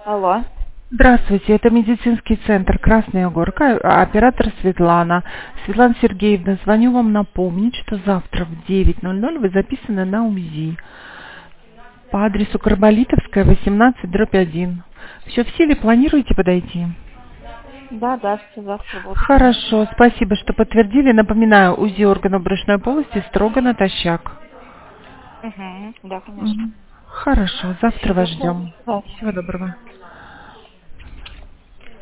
Алло. Здравствуйте, это медицинский центр Красная Горка, оператор Светлана. Светлана Сергеевна, звоню вам напомнить, что завтра в 9:00 вы записаны на УЗИ по адресу Карболитовская, 18/1. Все в силе, планируете подойти? Да, все завтра буду. Хорошо, спасибо, что подтвердили. Напоминаю, УЗИ органов брюшной полости строго натощак. Угу. Да, конечно. Хорошо, завтра вас Спасибо. ждем. Да. Всего доброго.